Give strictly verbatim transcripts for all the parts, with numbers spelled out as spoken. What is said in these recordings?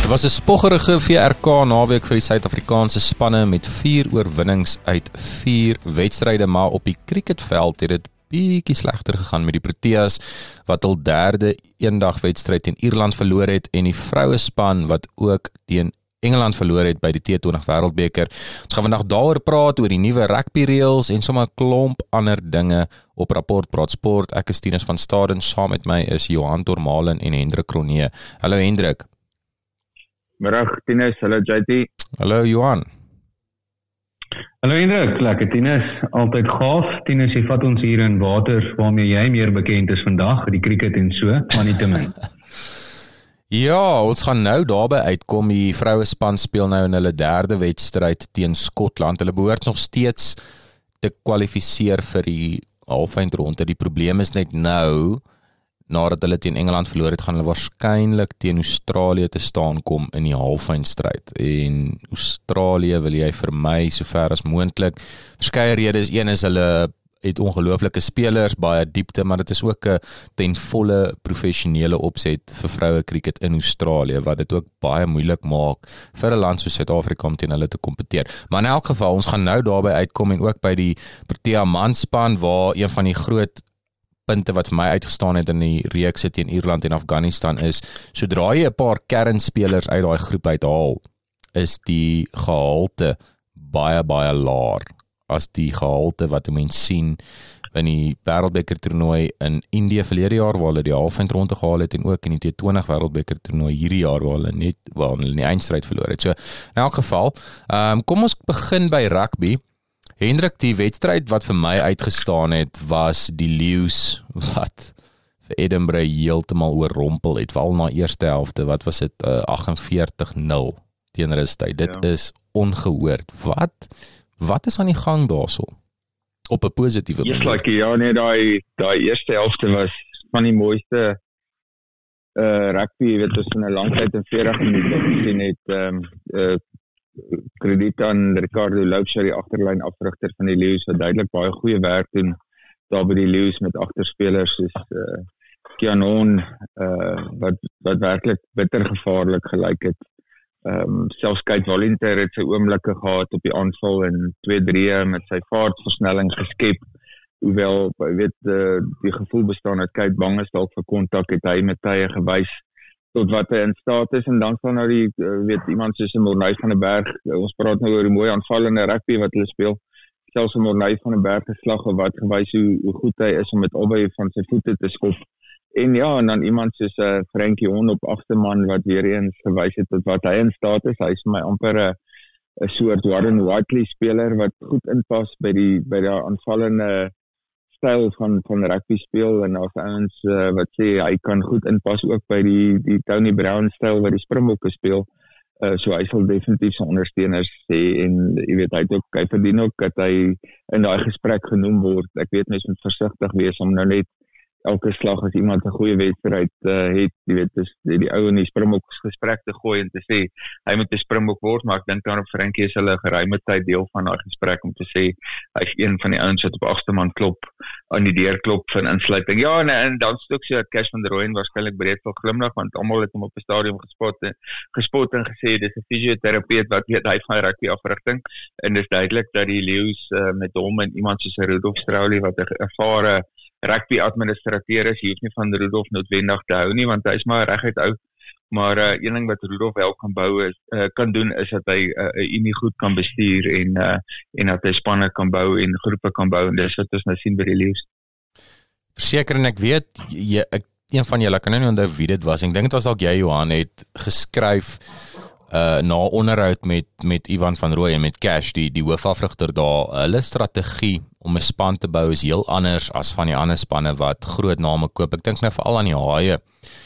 Dit was 'n spoggerige V R K naweek vir die Suid-Afrikaanse spanne met vier oorwinnings uit vier wedstryde, maar op die cricketveld het dit bietjie slegter gegaan met die Proteas wat hul derde eendagwedstryd teen Ierland verloor het en die vrouespan wat ook teen Engeland verloor het by die T twintig Wêreldbeker. Ons gaan vandag daaroor praat oor die nuwe rugby reëls en sommer 'n klomp ander dinge op Rapport Praat Sport. Ek is Tinus van Staden, saam met my is Johan Tormalen en Hendrik Cronje. Hallo Hendrik. Middag Tinus, hallo J T. Hallo Johan. Hallo Hendrik, lekker Tinus, altyd gaaf. Tinus, jy vat ons hier in water waarmee jy meer bekend is vandag, die cricket en so, maar nie te min. Ja, ons gaan nou daarby uitkom. Die vrouespan speel nou in hulle derde wedstryd teen Skotland. Hulle behoort nog steeds te kwalifiseer vir die halfeindronde. Die probleem is net nou, nadat hulle teen Engeland verloor het, gaan hulle waarskynlik teen Australië te staan kom in die halfeindstryd. En Australië wil jy vermy sover as moontlik. Verskeie redes. Een is hulle het ongelooflike spelers, baie diepte, maar dit is ook 'n ten volle professionele opset vir vroue cricket in Australië, wat dit ook baie moeilik maak vir 'n land soos Suid-Afrika om teen hulle te kompeteer. Maar in elk geval, ons gaan nou daarby uitkom en ook by die Protea manspan, waar een van die groot punte wat vir my uitgestaan het in die reeks teen Ierland en Afghanistan is, sodra jy 'n paar kernspelers uit daai groep uithaal, is die gehalte baie baie laer as die gehalte wat mense sien in die Wêreldbeker toernooi in Indië verlede jaar, waar hulle die halfeindronde gehaal het, en ook in die T twintig Wêreldbeker toernooi hierdie jaar, waar hulle net waar hulle in die eindstryd verloor het. So in elk geval, um, kom ons begin by rugby. Hendrik, die wedstryd wat vir my uitgestaan het, was die Lions wat vir Edinburgh heeltemal oorrompel het, veral na eerste helfte, wat was dit, uh, agt en veertig nul teen rustyd. Dit ja. is ongehoord. Wat wat is aan die gang daarso? Op 'n positiewe manier. Yes, like, ja, nee, daai daai eerste helfte was van die mooiste uh, rugby, jy weet, ons in 'n lang tyd in veertig minute gesien het. Um, uh, krediet aan Ricardo Loubser, die agterlyn afrigter van die Lions, wat duidelik baie goeie werk doen daar by die Lions met agterspelers soos uh, Kianon, uh, wat wat werklik bitter gevaarlik gelyk het. Um, selfs Kate Volunteer het sy oomblikke gehad op die aanval en twee drie met sy vaartversnelling geskep, hoewel, jy weet, uh, die gevoel bestaan dat Kate bang is dalk vir kontak, het hy met tye gewys tot wat hy in staat is, en dan staan nou die, uh, weet, iemand soos Mornay van den Berg, uh, ons praat nou oor die mooi aanvallende rugby wat hulle speel, selfs Mornay van den Berg geslag, wat gewys hoe, hoe goed hy is om met albei van sy voete te skop. En ja, en dan iemand soos uh, Frankie Hon op agste man, wat weer eens gewys het tot wat hy in staat is. Hy is vir my amper 'n 'n soort Warren Whiteley speler wat goed inpas by die by die aanvallende styl van van rugby speel, en daar's ouens uh, wat sê hy kan goed inpas ook by die die Tony Brown styl wat die Springbokke speel. Uh, so hy sal definitief sy ondersteuners sê, en jy weet, hy het ook, hy verdien ook dat hy in daai gesprek genoem word. Ek weet mens moet versigtig wees om nou net elke slag as iemand 'n goeie wedstryd uh, het, jy weet, dis die, die ou in die Springboks gesprek te gooi en te sê hy moet 'n Springbok word, maar ek dink dan op Frankie is hulle geruime tyd deel van daai gesprek om te sê hy's een van die ouens wat op agste man klop, aan die deur klop van insluiting. Ja, en, en dan stuk so Cash van der Rooyen waarskynlik breed sal glimlag, want almal het hom op die stadion gespot en gespot en gesê dis 'n fisioterapeut wat weet hy van rugby afrigting, en dis duidelik dat die Lions uh, met hom en iemand soos Rudolf Strauly wat 'n ervare rugby administrateur is, hy hoef nie van Rudolf noodwendig te hou nie, want hy is maar reguit oud, maar uh, een ding wat Rudolf wel kan bou is, uh, kan doen, is dat hy 'n uh, unie goed kan bestuur, en uh, en dat hy spanne kan bou en groepe kan bou, en dis wat ons nou sien by die Lions. Verseker, en ek weet, jy, ek, een van julle, kan nou nie onthou wie dit was, ek dink dit was dalk jy, Johan, het geskryf uh, na onderhoud met, met Ivan van Rooyen, met Cash, die, die hoofafrigter daar, hulle strategie om 'n span te bou is heel anders as van die ander spanne wat groot name koop. Ek dink nou veral aan die Haie.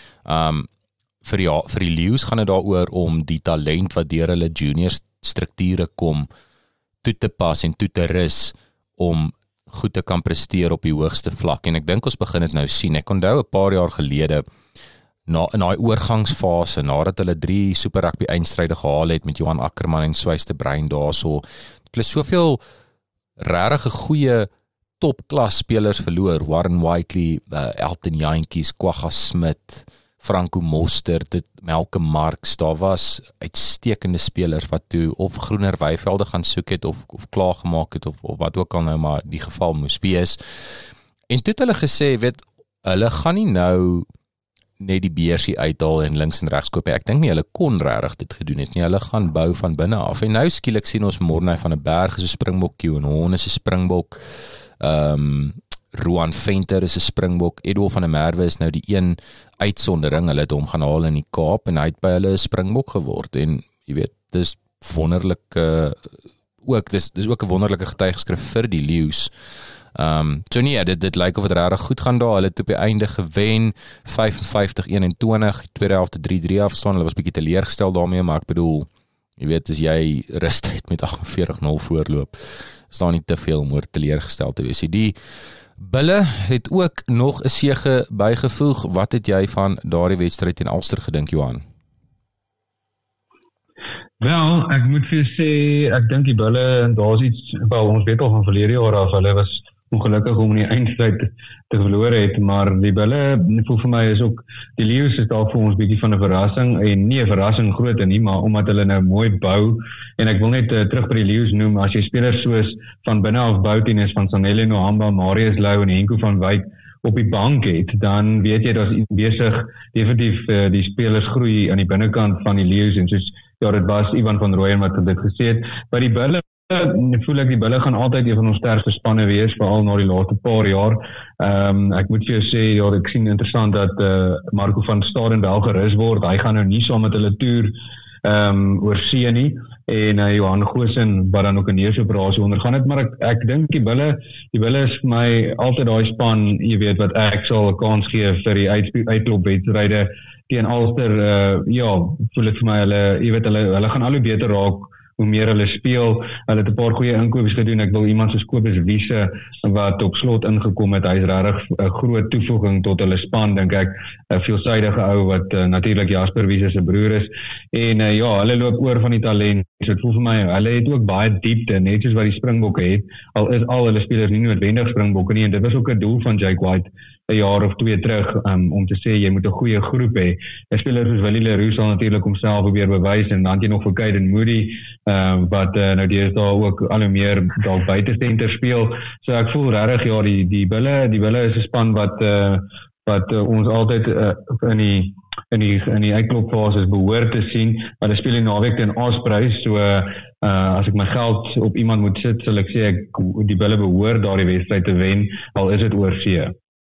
Um, vir die, vir die Lions gaan dit daaroor om die talent wat deur hulle junior strukture kom toe te pas en toe te rus om goed te kan presteer op die hoogste vlak. En ek dink ons begin dit nou sien. Ek onthou 'n paar jaar gelede, na, in daai oorgangsfase, nadat hulle drie Super Rugby eindstryde gehaal het met Johan Ackerman en Swyste Brein daarso, het hulle soveel regtig 'n goeie topklas spelers verloor, Warren Whiteley, uh, Elton Jantjies, Kwagga Smith, Franco Mostert, dit Melke Marx, daar was uitstekende spelers wat toe of groener weivelde gaan soek het of of klaar gemaak het of of wat ook al nou maar die geval moes wees. En toe het hulle gesê, weet, hulle gaan nie nou net die beursie uithaal en links en regs koop. Ek dink nie hulle kon regtig dit gedoen het nie. Hulle gaan bou van binne af. En nou skielik sien ons Morne van 'n Berg is 'n Springbok, Kieran Horne is 'n Springbok. Ehm um, Roan Venter is 'n Springbok. Edwin van der Merwe is nou die een uitsondering. Hulle het hom gaan haal in die Kaap en hy het by hulle 'n Springbok geword. En jy weet, dis wonderlik uh, ook dis dis ook 'n wonderlike getuigskrif vir die Lions. Um, so nee, dit, dit lyk of het regtig goed gaan daar, hulle het op die einde gewen, vyf vyftig eenentwintig, tweede helfte drie drie afstaan, hulle was bietjie teleurgestel daarmee, maar ek bedoel, jy weet, as jy rustyd met agt en veertig nul voorloop, is daar nie te veel om oor teleurgestel te wees. Die Bulle het ook nog 'n sege bygevoeg. Wat het jy van daardie wedstryd teen Ulster gedink, Johan? Wel, ek moet vir jou sê, ek dink die Bulle, en daar's iets, wel, ons weet al van verlede jaar af, hulle was ongelukkig om in die eindstryd te verloor het, maar die Bulle, voel vir my is ook, die Lions is daar vir ons bietjie van 'n verrassing, en nie 'n verrassing groot nie, maar omdat hulle nou mooi bou, en ek wil net uh, terug by die Lions noem, as jy spelers soos van binne af boutenis van Sanele Nohamba, Marius Lou en Henko van Wyk op die bank het, dan weet jy, dat is besig, definitief uh, die spelers groei aan die binnekant van die Lions, en soos, ja, dit was Ivan van Rooyen wat dit gesê het, by die Bulle, voel ek die Bulle gaan altyd een van ons sterkste spanne wees, veral na die laaste paar jaar. Um, ek moet vir jou sê, ja, ek sien interessant dat uh, Marco van Staden wel gerus word, hy gaan nou nie saam met hulle toer um, oor see nie, en uh, Johan Goosen, wat dan ook 'n neusoperasie ondergaan het, maar ek, ek dink die Bulle, die Bulle is my altyd daai span, jy weet, wat ek sal 'n kans gee vir die uit, uitklopwedstryde teen Ulster, uh, ja, voel dit vir my, hulle, jy weet, hulle, hulle gaan al hoe beter raak, hoe meer hulle speel, hulle het 'n paar goeie inkopies gedoen, ek wil iemand soos Kobus Wiese, wat op slot ingekom het, hy is regtig 'n groot toevoeging tot hulle span, dink ek, 'n veelsidige ou, wat uh, natuurlik Jasper Wiese se broer is, en uh, ja, hulle loop oor van die talent, so het voel vir my, hulle het ook baie diepte, net soos wat die Springbokke het, al is al hulle spelers nie noodwendig Springbokke nie, en dit was ook 'n doel van Jake White, 'n jaar of twee terug, um, om te sê, jy moet 'n goeie groep hê. 'n Speler soos Willie Leroux sal natuurlik homself probeer bewys, en dan het jy nog vir Caden Moody, uh, wat uh, nou die is daar ook al hoe meer dalk buite center speel, so ek voel regtig, ja, die, die Bulle, die Bulle is 'n span wat, uh, wat uh, ons altyd uh, in die in die, in die uitklopfases behoort te sien, maar hulle speel die naweek teen Ospreys, so uh, as ek my geld op iemand moet sit, sal ek sê, ek, die Bulle behoort daardie wedstryd te wen, al is dit oor see.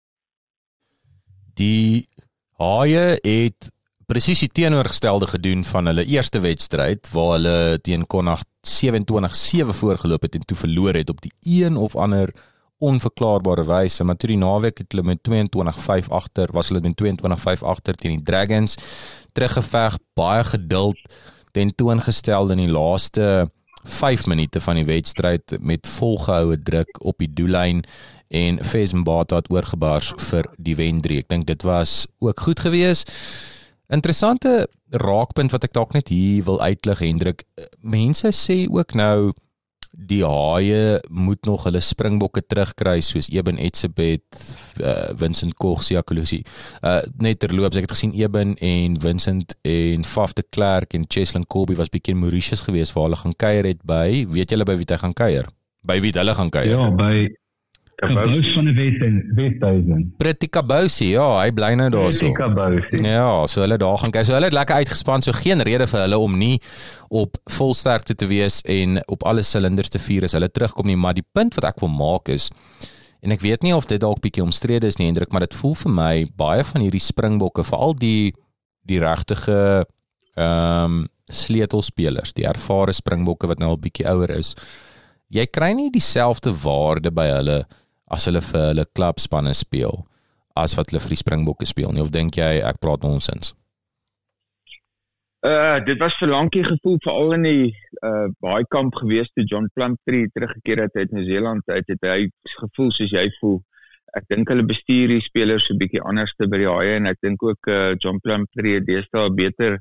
Die Haie het presies die teenoorgestelde gedoen van hulle eerste wedstryd, waar hulle teen Connacht sewenentwintig sewe voorgeloop het en toe verloor het op die een of ander onverklaarbare wyse, maar toe die naweek het hulle met tweeëntwintig vyf agter, was hulle met tweeëntwintig vyf agter teen die Dragons, teruggeveg, baie geduld, tentoongestel in die laaste vyf minute van die wedstryd, met volgehoue druk op die doellyn, en Fez Mbata het oorgebars vir die wen drie. Ek dink dit was ook goed gewees. Interessante raakpunt wat ek dalk net hier wil uitlig, Hendrik. Mense sê ook nou, die Haie moet nog hulle Springbokke terugkry, soos Eben Etzebeth, uh, Vincent Koch, Siya Kolisi. Uh, net terloops, ek het gesien Eben en Vincent en Faf de Klerk en Cheslin Colby was bietjie in Mauritius gewees, waar hulle gaan kuier het by, weet julle by wie hy gaan kuier? By wie hulle gaan kuier? Ja, by Kabous van die Westhuizen. Pretty Kabousie, ja, hy bly nou daar so. Pretty Kabousie. Ja, so hulle daar gaan kyk. So hulle het lekker uitgespan, so geen rede vir hulle om nie op volsterkte te wees en op alle silinders te vier as hulle terugkom nie, maar die punt wat ek wil maak is, en ek weet nie of dit dalk bietjie omstrede is nie, Hendrik, maar dit voel vir my, baie van hierdie Springbokke, veral die die regtige ehm um, sleutelspelers, die ervare Springbokke wat nou al bietjie ouer is, jy kry nie dieselfde waarde by hulle as hulle vir hulle klubspanne speel, as wat hulle vir die Springbokke speel nie, of dink jy, ek praat nonsens? Uh, dit was vir lankie gevoel, veral in die uh, baaikamp gewees, toe John Plumtree teruggekeer het uit Nieu-Seeland, uit het hy gevoel soos jy voel. Ek dink hulle bestuur die spelers so 'n bietjie anders te by die Haie, en ek dink ook uh, John Plumtree het deesdae 'n beter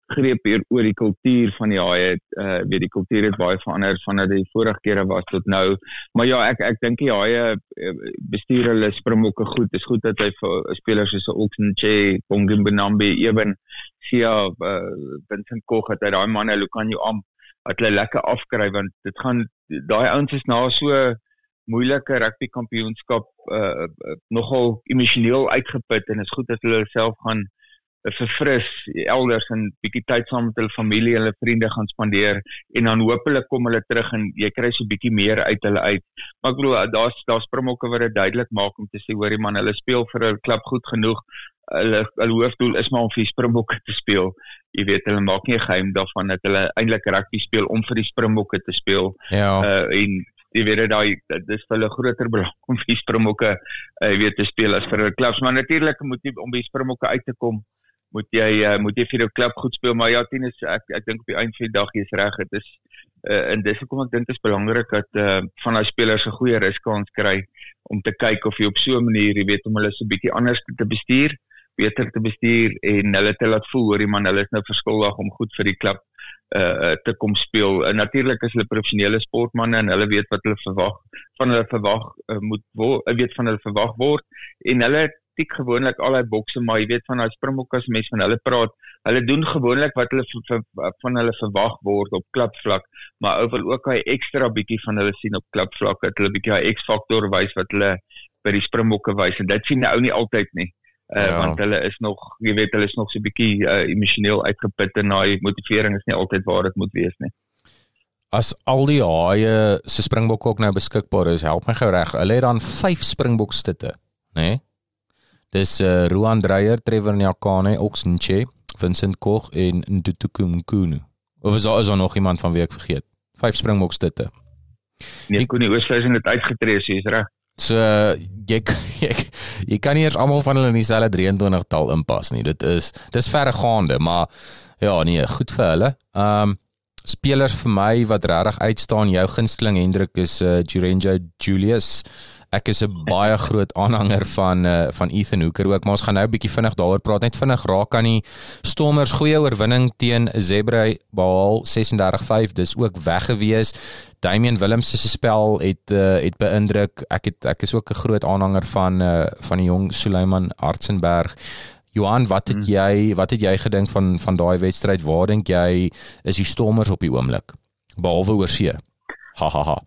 greep hier oor die kultuur van die Haie. Uh, weet die kultuur het baie verander vanaf die vorige kere was tot nou. Maar ja, ek ek dink die Haie bestuur hulle Springbokke goed. Dit is goed dat hy vir spelers soos Oxenche, Bongi Benambi, Eben Sia, uh, Vincent Koch, dat hy daai manne Lucanio Am, dat hulle lekker afkry, want dit gaan daai ouens is na so moeilike rugby kampioenskap uh, nogal emosioneel uitgeput en is goed dat hulle self gaan verfris elders en bietjie tyd saam met hulle familie en hulle vriende gaan spandeer en dan hopelik kom hulle terug en jy kry so bietjie meer uit hulle uit. Maar ek bedoel daar's daar's Springbokke wat dit duidelik maak om te sê hoorie man, hulle speel vir 'n klub goed genoeg. Hulle hulle hoofdoel is maar om vir die Springbokke te speel. Jy weet hulle maak nie 'n geheim daarvan dat hulle eintlik rugby speel om vir die Springbokke te speel. Ja. Uh, en jy weet daai dis vir hulle groter belang om vir die Springbokke uh, weet te speel as vir hulle klubs. Maar natuurlik moet jy om by die Springbokke uit te kom moet jy uh, moet jy vir jou klub goed speel, maar ja, Tien is ek ek dink op die einde van die dag jy's reg, dit is uh, en dis hoekom ek dink dit is belangrik dat uh, van daai spelers 'n goeie ruskans kry om te kyk of jy op so 'n manier, jy weet, om hulle so 'n bietjie anders te bestuur, beter te bestuur en hulle te laat voel hoor, man, hulle is nou verskuldig om goed vir die klub uh, te kom speel. En natuurlik is hulle professionele sportmanne en hulle weet wat hulle verwag van hulle verwag uh, moet word, weet van hulle verwag word en hulle tik gewoonlik al die bokse, maar jy weet van daai Springbokke as mens van hulle praat, hulle doen gewoonlik wat hulle van hulle verwag word op klubvlak, maar ou wil ook hy ekstra bietjie van hulle sien op klubvlak, dat hulle bietjie hy X-faktor wys wat hulle by die Springbokke wys en dit sien ou nie altyd nie. Uh, ja. Want hulle is nog, jy weet, hulle is nog so 'n bietjie uh, emosioneel uitgeput en daai motivering is nie altyd waar dit moet wees nie. As al die Haie se Springbokke ook nou beskikbaar is, help my gou reg. Hulle het dan vyf Springbokstitte, né? Nee? Dis uh, Ruan Dreyer, Trevor Nyakane, Oxenche, Vincent Koch en Ntutuku Mkunu. Of is daar is daar nog iemand van wie ek vergeet? Vyf Springbokstitte. Nee, Koenie Oosthuizen het uitgetree, so is reg. So jy jy jy kan nie eers almal van hulle in dieselfde drieëntwintig tal inpas nie. Dit is dis verregaande, maar ja, nee, goed vir hulle. Um spelers vir my wat regtig uitstaan, jou gunsteling Hendrik is uh, Jurenjo Julius. Ek is 'n baie groot aanhanger van uh, van Ethan Hooker ook, maar ons gaan nou 'n bietjie vinnig daaroor praat. Net vinnig raak aan die Stormers goeie oorwinning teen Zebra behaal ses en dertig vyf. Dis ook weg gewees. Damian Willemse se spel het uh, het beïndruk. Ek het ek is ook 'n groot aanhanger van uh, van die jong Suleiman Hartzenberg. Johan, wat het hmm. jy wat het jy gedink van van daai wedstryd? Waar dink jy is die Stormers op die oomblik? Behalwe oor see. Ha ha ha.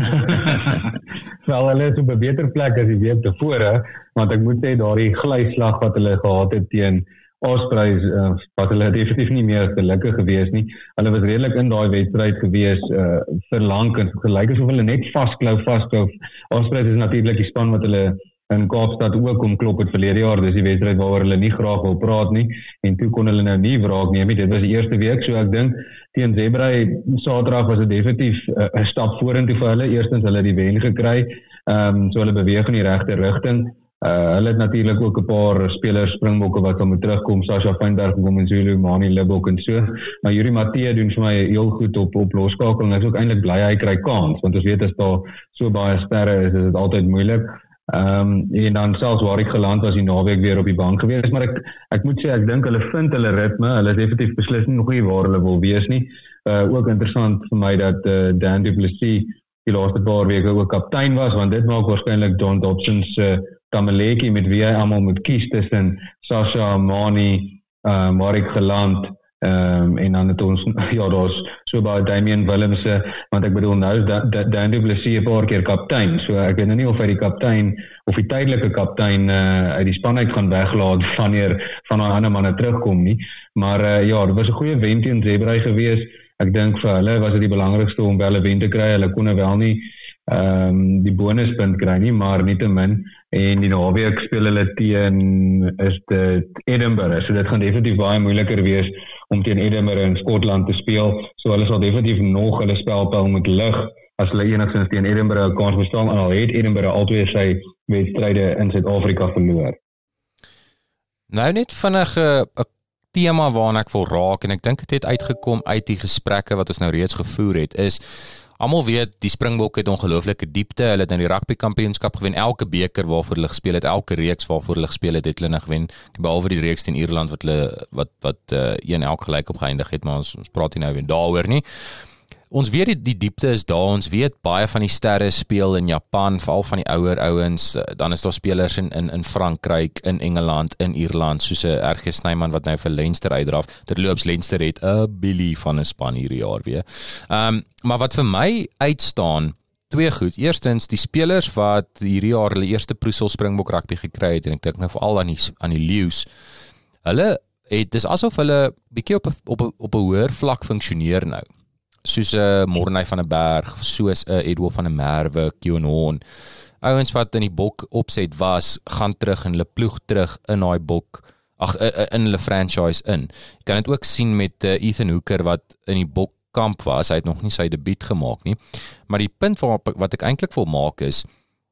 Wel, hulle is op 'n beter plek as die week tevore, want ek moet sê daardie glyslag wat hulle gehad het teen Ospreys, uh, wat hulle definitief nie meer gelukkig gewees nie. Hulle was redelik in daai wedstryd gewees uh, vir lank en gelyk asof hulle net vasklou vasklou. Ospreys is natuurlik die span wat hulle in Kaapstad ook om klop het verlede jaar, dis die wedstryd waaroor hulle nie graag wil praat nie, en toe kon hulle nou nie wraak neem nie. Dit was die eerste week, so ek dink teen Zebra Saterdag was dit definitief 'n uh, stap vorentoe vir hulle. Eerstens hulle die wen gekry, um, so hulle beweeg in die regte rigting. Uh, hulle het natuurlik ook 'n paar spelers Springbokke wat moet terugkom, Sasha Feinberg, Gomenzulu, Mani Lebok en so. Maar Yuri Matthee doen vir my heel goed op op loskakeling. Ek is ook eintlik bly hy kry kans, want ons weet as daar so baie sterre is, is dit altyd moeilik. Ehm um, en dan selfs waar ek geland was die naweek weer op die bank gewees, maar ek ek moet sê ek dink hulle vind hulle ritme, hulle is definitief beslis nie nog nie waar hulle wil wees nie. Uh ook interessant vir my dat uh, Dan du Plessis die laaste paar weke ook kaptein was, want dit maak waarskynlik John Dobson se uh, Tamaleki met wie hy almal moet kies tussen Sasha, Mani, uh Marek Geland, ehm um, en dan het ons ja daar's so baie Damian Willemse, want ek bedoel nou is Dan du Plessis 'n paar keer kaptein, so ek weet nou nie of hy die kaptein of die tydelike kaptein uh, uit die span uit gaan weglaat wanneer van daai ander manne terugkom nie, maar uh, ja, dit was 'n goeie wen teen Zebra gewees. Ek dink vir hulle was dit die belangrikste om wel 'n wen te kry. Hulle kon wel nie ehm um, die bonuspunt kry nie, maar nietemin, en die naweek speel hulle teen is dit Edinburgh, so dit gaan definitief baie moeiliker wees om teen Edinburgh in Skotland te speel, so hulle sal definitief nog hulle spelpyl moet lig as hulle enigstens teen Edinburgh 'n kans bestaan, en al het Edinburgh albei sy wedstryde in Suid-Afrika verloor. Nou net vinnig 'n tema waarna ek wil raak, en ek dink dit het uitgekom uit die gesprekke wat ons nou reeds gevoer het, is, almal weet, die Springbok het ongelooflike diepte, hulle het nou die rugby kampioenskap gewen, elke beker waarvoor hulle gespeel het, elke reeks waarvoor hulle gespeel het, het hulle nou gewen, behalwe die reeks teen Ierland, wat hulle, wat, wat uh, een elk gelyk op geëindig het, maar ons, ons praat hier nou weer daaroor nie. Ons weet die, die diepte is daar, ons weet baie van die sterre speel in Japan, veral van die ouer ouens, dan is daar spelers in, in, in Frankryk, in Engeland, in Ierland, soos 'n R G Snyman wat nou vir Leinster uitdraf, terloops Leinster het 'n Billy van 'n span hierdie jaar weer. Um, maar wat vir my uitstaan, twee goed, eerstens die spelers wat hierdie jaar hulle eerste Proesel Springbok rugby gekry het, en ek dink nou veral aan die, aan die Leeu's, hulle het, dis asof hulle bietjie op 'n op 'n op 'n hoër vlak funksioneer nou, soos 'n uh, Morney van 'n Berg, soos 'n uh, Edward van 'n Merwe, Keon Horn. Ouens wat in die bok opset was, gaan terug en hulle ploeg terug in daai bok, ag uh, in hulle franchise in. Jy kan dit ook sien met uh, Ethan Hooker wat in die bokkamp was, hy het nog nie sy debuut gemaak nie. Maar die punt wat, wat ek eintlik wil maak is,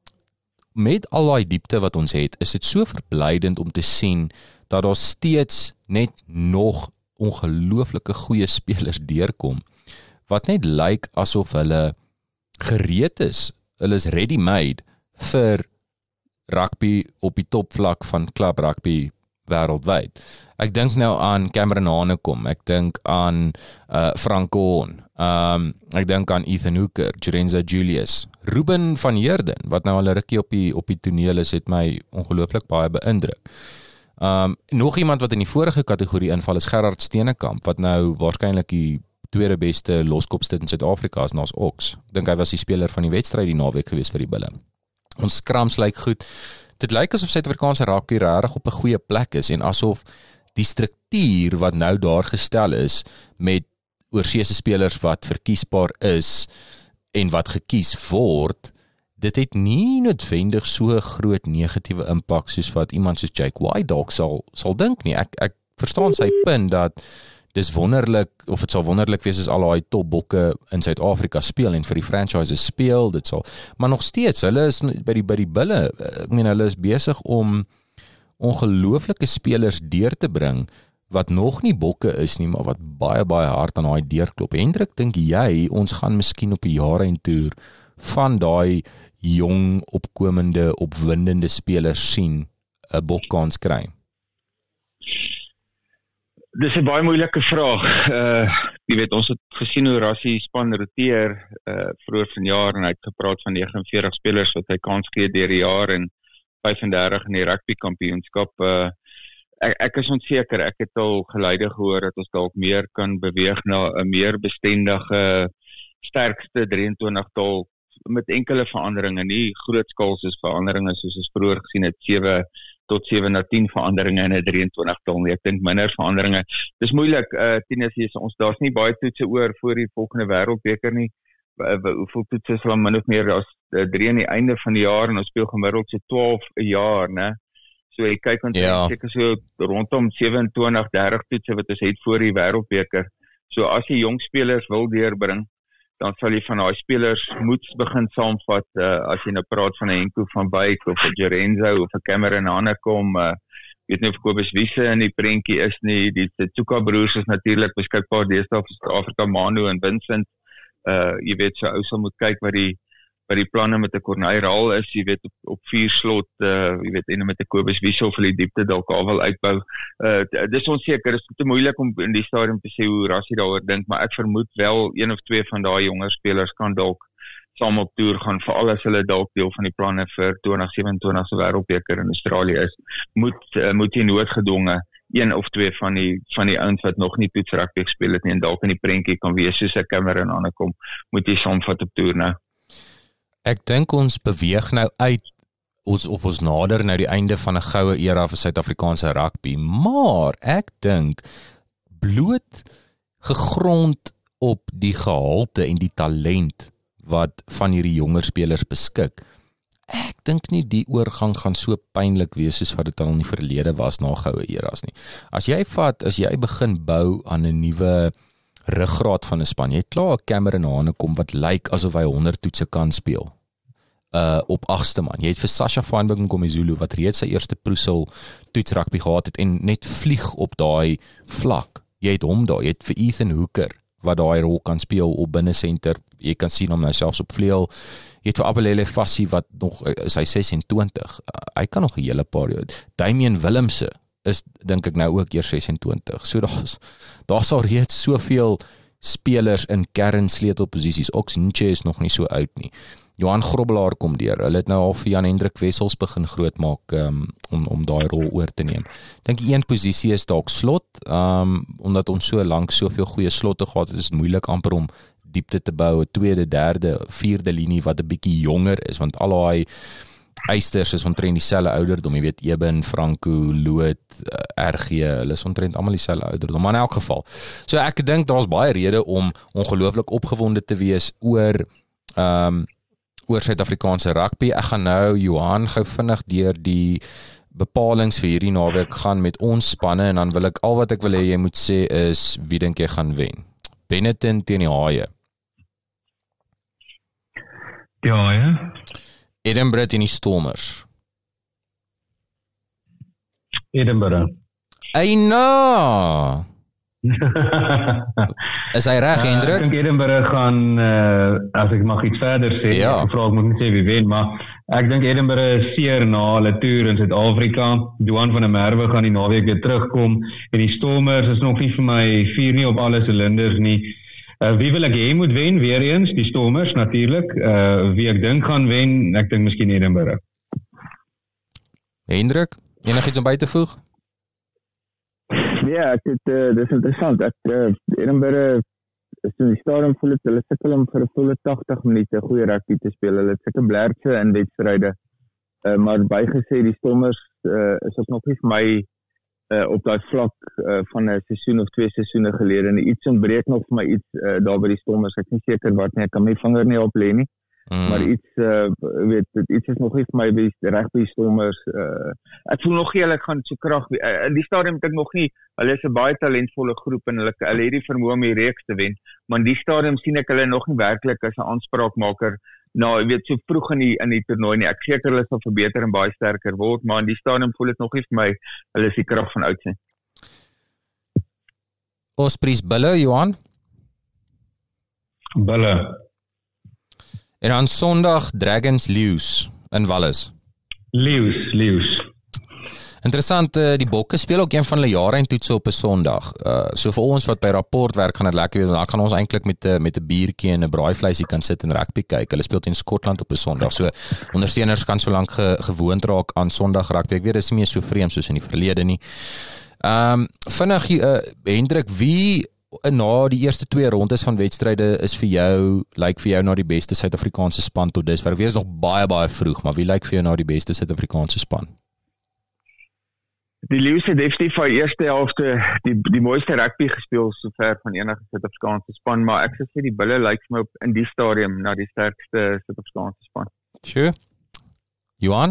met al daai diepte wat ons het, is dit so verblydend om te sien dat daar steeds net nog ongelooflike goeie spelers deurkom, wat net lyk asof hulle gereed is, hulle is ready-made vir rugby op die topvlak van club rugby wêreldwyd. Ek dink nou aan Cameron Hanekom, ek dink aan uh, Franco Horn, um, ek dink aan Ethan Hooker, Jerenza Julius, Ruben van Heerden, wat nou al 'n rukkie op die, op die toneel is, het my ongelooflik baie beïndruk. Um, nog iemand wat in die vorige kategorie inval is Gerard Steenekamp, wat nou waarskynlik die tweede beste loskopstit in Suid-Afrika is naas Ox. Ek dink hy was die speler van die wedstryd die naweek gewees vir die Bulle. Ons skrams lyk goed. Dit lyk asof Suid-Afrikaanse rugby regtig op 'n goeie plek is, en asof die struktuur wat nou daar gestel is, met oorseese spelers wat verkiesbaar is, en wat gekies word, dit het nie noodwendig so groot negatiewe impak soos wat iemand soos Jake White dalk sal, sal dink nie. Ek, ek verstaan sy punt dat dis wonderlik, of het sal wonderlik wees as al daai topbokke in Suid-Afrika speel en vir die franchises speel, dit sal, maar nog steeds, hulle is by die, by die Bulle, ek meen hulle is besig om ongelooflike spelers deur te bring, wat nog nie bokke is nie, maar wat baie, baie hard aan daai deur klop. Hendrik, dink jy, ons gaan miskien op 'n jaareindtoer van daai jong, opkomende, opwindende spelers sien, 'n bokkans kry? Dis 'n baie moeilike vraag. Uh jy weet, ons het gesien hoe Rassie span roteer uh vroeër vanjaar, en hy het gepraat van nege en veertig spelers wat hy kans gee deur die jaar, en vyf en dertig in die rugby kampioenskap. Uh ek, ek is onseker, ek het al geluide gehoor dat ons dalk meer kan beweeg na 'n meer bestendige, sterkste drie en twintig tal met enkele veranderinge, nie grootskaalse veranderinge soos ons vroeër gesien het, sewe tot sewe na tien veranderinge in 'n drie en twintig tal nie. Ek dink minder veranderinge. Dis moeilik, uh, Tinus, ons daar's nie baie toetse oor voor die volgende wêreldbeker nie. Hoeveel toetse sal min of meer as uh, drie aan die einde van die jaar, en ons speel gemiddeld so twaalf 'n jaar, né? So jy kyk ons ja. seker so rondom sewenentwintig, dertig toetse wat ons het voor die wêreldbeker. So as jy jong spelers wil deurbring, dan sal jy van daai spelers moet begin saamvat, uh, as jy nou praat van 'n Henko van Wyk, of 'n Jerenzo, of 'n Cameron Hanekom, uh, weet nie of Kobus Wiese in die prentjie is nie, die Tsuka broers is natuurlik beskikbaar deesdae vir Suid-Afrika, Manu en Vincent, uh, jy weet, so ou sal moet kyk wat die wat die planne met 'n Corneille Raal is, jy weet, op, op vier slot, uh, jy weet, en met 'n Kobus Wiese of hulle die diepte dalk al wil uitbou. Uh, dis onseker, dis te moeilik om in die stadium te sê hoe Rassie daaroor dink, maar ek vermoed wel een of twee van daai jonger spelers kan dalk saam op toer gaan, veral as hulle dalk deel van die planne vir twintig sewenentwintig se wêreldbeker in Australië is. Moet uh, moet jy noodgedwonge een of twee van die van die ouens wat nog nie toets rugby gespeel het nie, en dalk in die prentjie kan wees soos 'n Cameron Hanekom, moet jy saamvat op toer nou. Ek dink ons beweeg nou uit, ons, of ons nader nou die einde van 'n goue era vir Suid-Afrikaanse rugby, maar ek dink, bloot gegrond op die gehalte en die talent wat van hierdie jonger spelers beskik, ek dink nie die oorgang gaan so pynlik wees soos wat dit al in die verlede was na goue eras nie. As jy vat, as jy begin bou aan 'n nuwe ruggraat van 'n span, jy het klaar 'n Cameron Hanekom wat lyk asof hy honderd toetse kan speel. uh, op agste man. Jy het vir Sasha Feinberg Mngomezulu wat reeds sy eerste proesel toets rugby gehad het en net vlieg op daai vlak. Jy het hom daar, jy het vir Ethan Hooker wat daai rol kan speel op binnesenter. Jy kan sien hom nou selfs op vleuel. Jy het vir Abelele Fassie wat nog is hy ses en twintig. Uh, hy kan nog 'n hele paar jaar. Damian Willemse is dink ek nou ook eers ses en twintig. So daar's daar's al reeds soveel spelers in kernsleutelposisies. Oxenche is nog nie so oud nie. Johan Grobbelaar kom deur. Hulle het nou al vir Jan Hendrik Wessels begin grootmaak um, om om daai rol oor te neem. Dink een posisie is dalk slot, um, omdat ons so lank soveel goeie slotte gehad het, is dit moeilik amper om diepte te bou, 'n tweede, derde, vierde linie wat 'n bietjie jonger is, want al daai eisters is omtrent dieselfde ouderdom, jy weet Eben, Franco, Loot, uh, R G, hulle is omtrent almal dieselfde ouderdom, maar in elk geval. So ek dink daar's baie rede om ongelooflik opgewonde te wees oor ehm um, oor Suid-Afrikaanse rugby. Ek gaan nou Johan gou vinnig deur die bepalings vir hierdie naweek gaan met ons spanne en dan wil ek al wat ek wil hê jy moet sê is wie dink jy gaan wen? Benetton teen die Haie. Die Haie. Edinburgh teen die Stormers. Edinburgh. Eina. Is hy reg, Hendrik? Uh, ek dink Edinburgh gaan, uh, as ek mag iets verder sê, ja. ek vraag, ek moet nie sê wie wen, maar ek dink Edinburgh is seer na hulle toer in Suid-Afrika. Johan van der Merwe gaan die naweek weer terugkom, en die Stormers is nog nie vir my vier nie op alle silinders nie. Uh, wie wil ek hê moet wen? Weer eens, die Stormers natuurlik. Uh, wie ek dink gaan wen, ek dink miskien Edinburgh. Hendrik, enigiets om by te voeg? Ja, dit uh, dis interessant. Ek uh, Edinburgh is in die stadium voel het, hulle sukkel om vir 'n volle tagtig minute goeie rugby te speel. Hulle het sulke blertse in wedstryde. Uh, maar bygesê die Stormers uh, is ook nog nie vir my uh, op daai vlak uh, van 'n seisoen of twee seisoene gelede en iets ontbreek nog vir my iets uh, daar by die Stormers. Ek is nie seker wat nie. Ek kan my vinger nie op lê nie. Mm. Maar iets uh, weet iets is nog nie vir my by reg by die Stormers. Uh, ek voel nog nie hulle gaan so krag uh, in die stadium dink ek nog nie. Hulle is 'n baie talentvolle groep en hulle hulle het die vermoë om die reeks te wen, maar in die stadium sien ek hulle nog nie werklik as 'n aanspraakmaker. Nou, jy weet so vroeg in die in die toernooi nie. Ek seker hulle sal verbeter en baie sterker word, maar in die stadium voel dit nog nie vir my hulle is die krag van oud nie. Ospreys Bulle, Johan? Bulle. En aan Sondag Dragons Leeu's in Wallis. Leeu's, Leeu's. Interessant, die Bokke speel ook een van hulle jare en toetse op 'n Sondag. Uh, so vir ons wat by rapport werk, gaan dit lekker wees. Dan kan ons eintlik met 'n met 'n biertjie en 'n braaivleisie kan sit en rugby kyk. Hulle speel teen Skotland op 'n Sondag. So ondersteuners kan so lank ge, gewoond raak aan Sondag rugby. Ek weet dit is nie meer so vreemd soos in die verlede nie. Ehm um, vinnig uh, Hendrik, wie na die eerste twee rondes van wedstryde is vir jou, lyk vir jou na die beste Suid-Afrikaanse span tot dusver? Wie is nog baie baie vroeg, maar wie lyk vir jou na die beste Suid-Afrikaanse span? Die Leeu's het definitief vir die eerste helfte die die mooiste rugby gespeel sover van enige Suid-Afrikaanse span, maar ek sou sê die Bulle lyk vir my op in die stadium na die sterkste Suid-Afrikaanse span. Sure. Johan?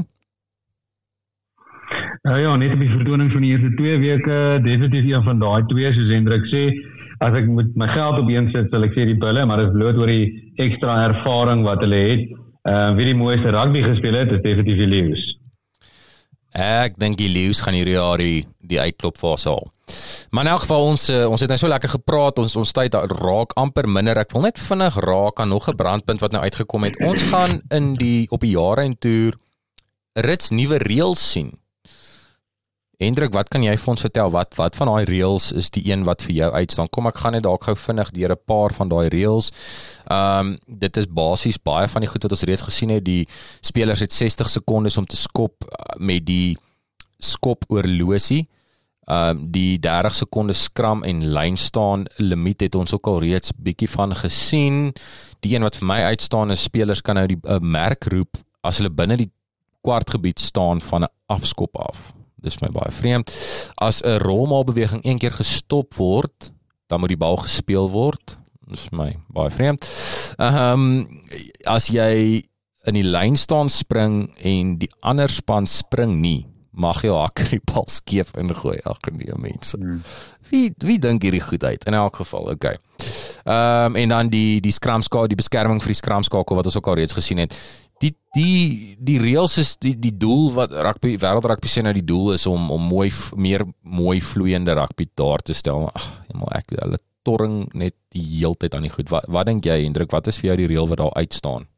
Uh, ja, net op die vertoning van die eerste twee weke, definitief een van daai twee, soos Hendrik sê. As ek moet my geld op een sit, sal ek sê die Bulle, maar dit is bloot oor die ekstra ervaring wat hulle het. Uh, wie die mooiste rugby gespeel het, is definitief die Leeu's. Ek dink die Leeu's gaan hierdie jaar die, die uitklopfase haal. Maar in elk geval, ons, ons het nou so lekker gepraat, ons, ons tyd raak amper minder. Ek wil net vinnig raak aan nog 'n brandpunt wat nou uitgekom het. Ons gaan in die op die jare en toer rits nuwe reëls sien. Hendrik, wat kan jy vir ons vertel? Wat wat van daai reëls is die een wat vir jou uitstaan? Kom, ek gaan net dalk gou vinnig deur 'n paar van daai reëls. Ehm um, dit is basies baie van die goed wat ons reeds gesien het. Die spelers het sestig sekondes om te skop met die skop oorlosie. Ehm um, die dertig sekondes skram en lyn staan limiet het ons ook al reeds bietjie van gesien. Die een wat vir my uitstaan is spelers kan nou die uh, merk roep as hulle binne die kwartgebied staan van 'n afskop af. Dis my baie vreemd. As 'n rolmaalbeweging een keer gestop word, dan moet die bal gespeel word. Dis my baie vreemd. Ehm um, as jy in die lyn staan spring en die ander span spring nie, mag jy hakker die bal skeef ingooi. Ag nee mense. Hmm. Wie wie dink hierdie goed uit? In elk geval, okay. Ehm um, en dan die die skramskakel, die beskerming vir die skramskakel wat ons ook al reeds gesien het. Die die die reëls is die die doel wat rugby wêreld rugby sê nou die doel is om om mooi meer mooi vloeiende rugby daar te stel. Ag, maar ek weet hulle torring net die heeltyd aan die goed. Wat wat dink jy, Hendrik, wat is vir jou die reël wat daar uitstaan?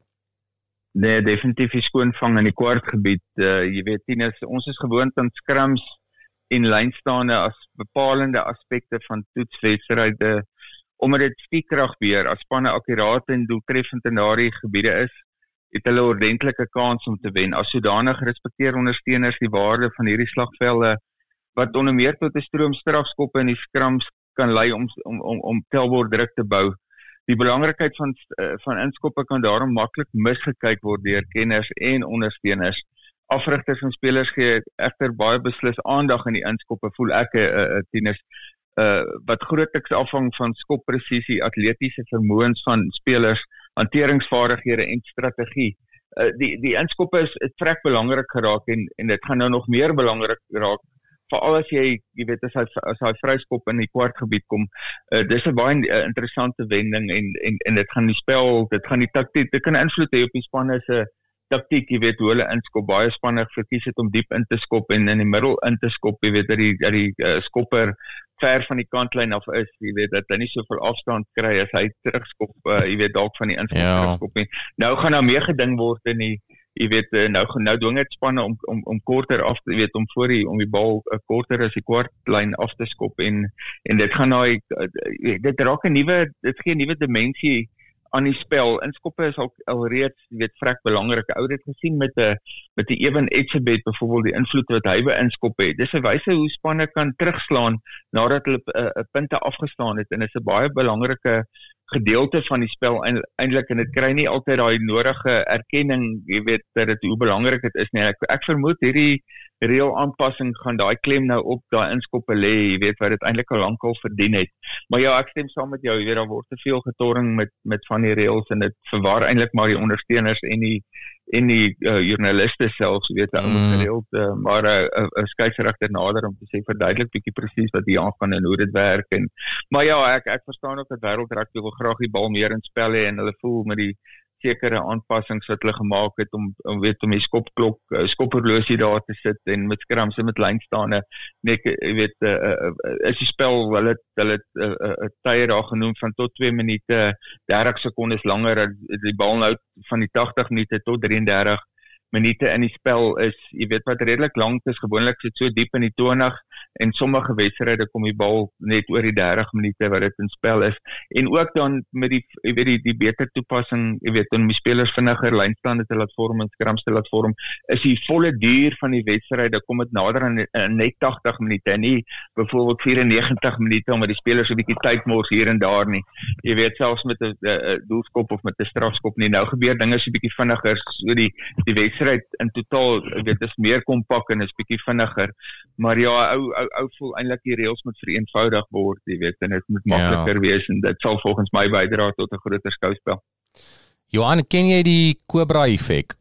Nee, definitief die skoonvang in die kwartgebied. Uh, jy weet, Tinus, ons is gewoond aan scrums en lynstaande as bepalende aspekte van toetswedstryde, omdat dit spiekrag weer, as spanne akkuraat en doeltreffend in daardie gebiede is, het hulle 'n ordentlike kans om te wen. As sodanig respekteer ondersteuners die waarde van hierdie slagvelde, wat onder meer tot 'n stroom strafskoppe in die scrums kan lei om om om, om telbord druk te bou. Die belangrikheid van van inskoppe kan daarom maklik misgekyk word deur kenners en ondersteuners. Afrigters en spelers gee egter baie beslis aandag aan die inskoppe, voel ek 'n uh, uh, Tinus, uh, wat grootliks afhang van skoppresisie, atletiese vermoëns van spelers, hanteringsvaardighede en strategie. Uh, die die inskoppe is dit vrek belangrik geraak en en dit gaan nou nog meer belangrik raak, veral as jy jy weet as hy as hy vryskop in die kwartgebied kom. Uh, dis 'n baie uh, interessante wending en en en dit gaan die spel, dit gaan die taktiek, dit kan invloed hê op die spanne se taktiek, jy weet hoe hulle inskop. Baie spanne verkies het om diep in te skop en in die middel in te skop, jy weet dat die dat die uh, skopper ver van die kantlyn af is, jy weet dat hy nie soveel afstand kry as hy terugskop, uh, jy weet dalk van die inskop ja. terugskop nie. Nou gaan daar meer geding word in die jy weet nou nou dwing dit spanne om om om korter af te weet om voor die om die bal uh, korter as die kwartlyn af te skop en en dit gaan nou uh, dit raak 'n nuwe dit gee 'n nuwe dimensie aan die spel. Inskoppe is al alreeds jy weet vrek belangrik. Ou het gesien met 'n met 'n Ewen Etzebeth byvoorbeeld die invloed wat hy by inskoppe het. Dis 'n wyse hoe spanne kan terugslaan nadat hulle 'n uh, punte afgestaan het en dit is 'n baie belangrike gedeelte van die spel eintlik en dit kry nie altyd daai nodige erkenning, jy weet dat dit hoe belangrik dit is nie. Ek ek vermoed hierdie reël aanpassing gaan daai klem nou op daai inskoppe lê, jy weet wat dit eintlik al lankal verdien het. Maar ja, ek stem saam met jou, jy weet daar word te veel getorring met met van die reëls en dit verwar eintlik maar die ondersteuners en die en die uh, joernaliste selfs, jy weet, mm. ouens gereeld, uh, maar 'n uh, uh, skeieregter nader om te sê verduidelik bietjie presies wat hier aangaan en hoe dit werk en maar ja, ek ek verstaan ook dat wêreldrugby wil graag die bal meer in spel hê en hulle voel met die sekere aanpassings wat hulle gemaak het om om weet om die skopklok uh, skophorlosie daar te sit en met scrums en met lynstaande net jy weet uh, uh, is die spel hulle hulle 'n uh, uh, tye daar genoem van tot twee minute dertig sekondes langer, die bal nou van die tagtig minute tot drie en dertig minute in die spel is, jy weet wat redelik lank is, gewoonlik sit so diep in die twintig en sommige wedstryde kom die bal net oor die dertig minute wat dit in spel is en ook dan met die jy weet die die beter toepassing, jy weet om die spelers vinniger lynstande te laat vorm en scrums te laat vorm, is die volle duur van die wedstryde kom dit nader aan, aan net tagtig minute en nie byvoorbeeld vyf-en-negentig minute omdat die spelers 'n bietjie tyd mors hier en daar nie. Jy weet selfs met 'n doelskop of met 'n strafskop nie. Nou gebeur dinge so bietjie vinniger, so die die wedstryd in totaal, ek weet, is meer kompak en is bietjie vinniger. Maar ja, ou ou ou voel eintlik die reëls moet vereenvoudig word, jy weet, en dit moet makliker ja. wees en dit sal volgens my bydra tot 'n groter skouspel. Johan, ken jy die Cobra effek?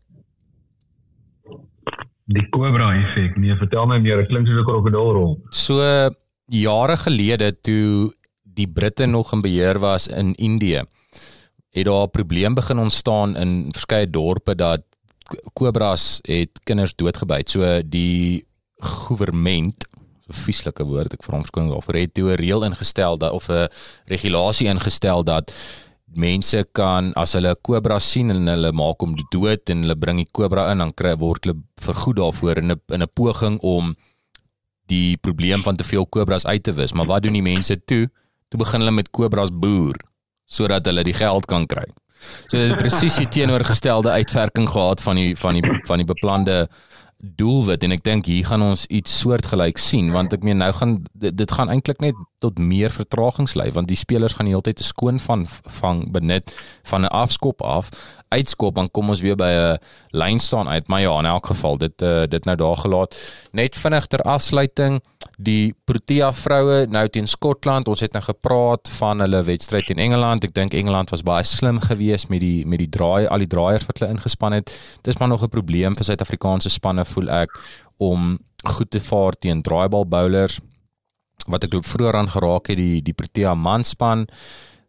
Die Cobra effek? Nee, vertel my meer, dit klink soos 'n krokodilrol. So jare gelede toe die Britte nog in beheer was in Indië, het daar 'n probleem begin ontstaan in verskeie dorpe dat kobras het kinders doodgebyt. So die goewerment, so vieslike woord, ek vra hom verskoning daarvoor, het toe 'n reël ingestel dat of 'n regulasie ingestel dat mense kan as hulle 'n kobra sien en hulle maak hom dood en hulle bring die kobra in, dan kry word hulle vergoed daarvoor in 'n in 'n poging om die probleem van te veel kobras uit te wis. Maar wat doen die mense toe? Toe begin hulle met kobras boer sodat hulle die geld kan kry. So dit het presies die teenoorgestelde uitwerking gehad van die van die van die beplande doelwit en ek dink hier gaan ons iets soortgelyk sien want ek meen nou gaan dit, dit gaan eintlik net tot meer vertragings lei want die spelers gaan die hele tyd 'n skoon van vang benut van 'n afskop af uitskop dan kom ons weer by 'n lyn staan uit maar ja in elk geval dit uh, dit nou daar gelaat net vinnig ter afsluiting die Protea vroue nou teen Skotland ons het nou gepraat van hulle wedstryd teen Engeland ek dink Engeland was baie slim geweest met die met die draai al die draaiers wat hulle ingespan het dis maar nog 'n probleem vir Suid-Afrikaanse spanne voel ek om goed te vaar teen draaibal bowlers wat ek vroeër aan geraak het die die Protea manspan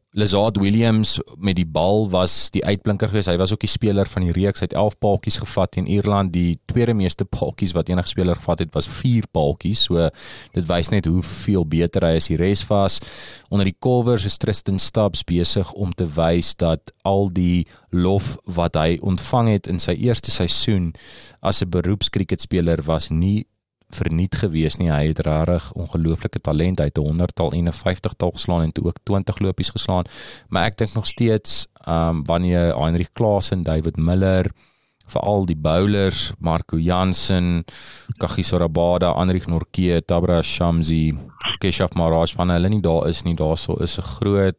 Lazard Williams met die bal was die uitblinker geweest. Hy was ook die speler van die reeks. Hy het elf paaltjies gevat teen Ierland. Die tweede meeste paaltjies wat enige speler gevat het was vier paaltjies. So dit wys net hoeveel beter hy as die res was. Onder die Culvers is Tristan Stubbs besig om te wys dat al die lof wat hy ontvang het in sy eerste seisoen as 'n beroepskrieketspeler was nie verniet gewees nie. Hy het rarig ongelooflike talent. Hy het honderdtal en 'n vyftigtal geslaan en toe ook twintig lopies geslaan. Maar ek dink nog steeds um, wanneer Heinrich Klaasen, David Miller, veral die bowlers, Marco Jansen, Kagiso Rabada, Anrich Nortje, Tabra Shamsi, Keshav Maharaj, van hulle nie daar is nie, daar so is 'n groot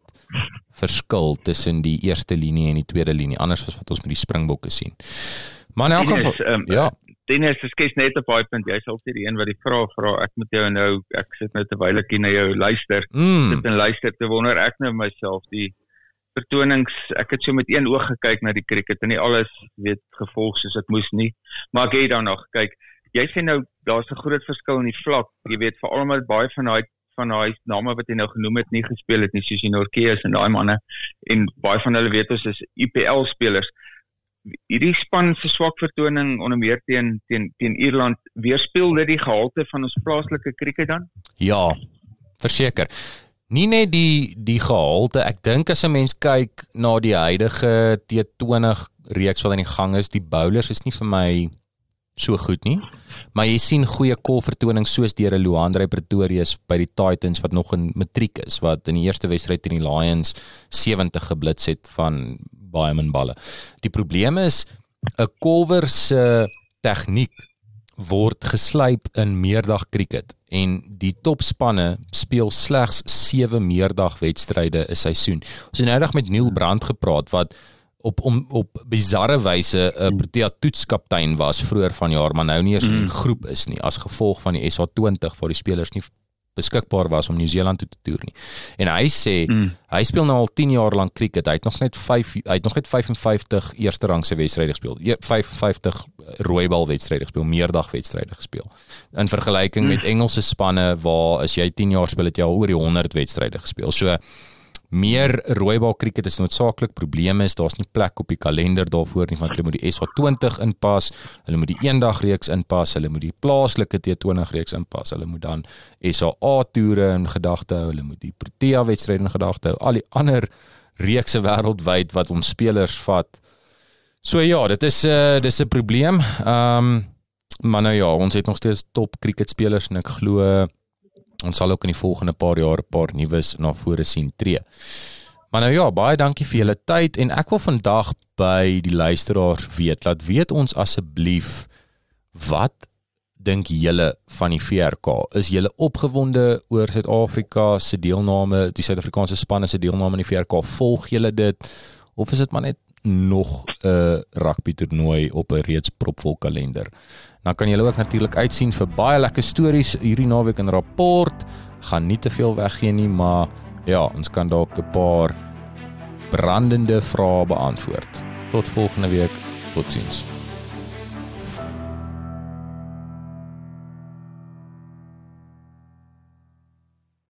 verskil tussen die eerste linie en die tweede linie, anders as wat ons met die Springbokke sien. Maar in elk geval, um, ja. Dennis, ek skes net op daai punt, jy is altyd die een wat die vraag vra, ek moet jou nou, ek sit nou terwyl ek hier na jou luister, mm. sit en luister, te wonder ek nou myself, die vertonings, ek het so met een oog gekyk na die cricket, en nie alles, weet, gevolg soos ek moes nie, maar ek het daarna gekyk, jy sê nou, daar is 'n groot verskil in die vlak, jy weet, veral omdat baie van die, van die name wat jy nou genoem het, nie gespeel het nie, soos die Nortjes en die manne, en baie van hulle weet ons is I P L-spelers, hierdie span se swak vertoning onder meer teen teen teen Ierland, weerspieël dit die gehalte van ons plaaslike krieket dan? Ja, verseker. Nie net die die gehalte, ek dink as 'n mens kyk na die huidige T twintig reeks wat aan die gang is, die bowlers is nie vir my so goed nie, maar jy sien goeie kolvertonings soos deur 'n Luandre Pretorius by die Titans wat nog in matriek is, wat in die eerste wedstryd teen die Lions sewentig geblits het van baie min balle. Die probleem is 'n kolwer se tegniek word geslyp in meerdag cricket en die topspanne speel slegs sewe meerdagwedstryde 'n seisoen. Ons het nou net met Neil Brandt gepraat wat op om op bizarre wyse 'n Protea toetskaptein was vroeër vanjaar, maar nou nie eens in die groep is nie as gevolg van die S H twintig waar die spelers nie beskikbaar was om Nieu-Seeland toe te toer nie. En hy sê mm. hy speel nou al tien jaar lank cricket. Hy het nog net vyf hy het nog net vyf en vyftig eerste rangse wedstryde gespeel. vyf en vyftig rooibal wedstryde gespeel, meerdag wedstryde gespeel. In vergelyking mm. met Engelse spanne waar as jy tien jaar speel het jy al oor die honderd wedstryde gespeel. So meer rooibal cricket is noodsaaklik. Probleem is daar's nie plek op die kalender daarvoor nie, want hulle moet die S H twintig inpas, hulle moet die eendag reeks inpas, hulle moet die plaaslike T twintig reeks inpas, hulle moet dan S H A toere in gedagte hou, hulle moet die Protea wedstryde in gedagte hou, al die ander reekse wêreldwyd wat ons spelers vat. So ja, dit is 'n uh, dis 'n probleem. Ehm um, maar nou ja, ons het nog steeds top cricketspelers en ek glo ons sal ook in die volgende paar jaar 'n paar nuus na vore sien tree. Maar nou ja, baie dankie vir julle tyd en ek wil vandag by die luisteraars weet, laat weet ons asseblief wat dink julle van die V R K? Is julle opgewonde oor Suid-Afrika se deelname, die Suid-Afrikaanse spanne se deelname in die V R K? Volg julle dit of is dit maar net nog 'n uh, rugby toernooi op 'n reeds propvol kalender? Dan kan julle ook natuurlik uitsien vir baie lekker stories hierdie naweek in Rapport. Gaan nie te veel weggee nie, maar ja, ons kan dalk 'n paar brandende vrae beantwoord. Tot volgende week. Totsiens.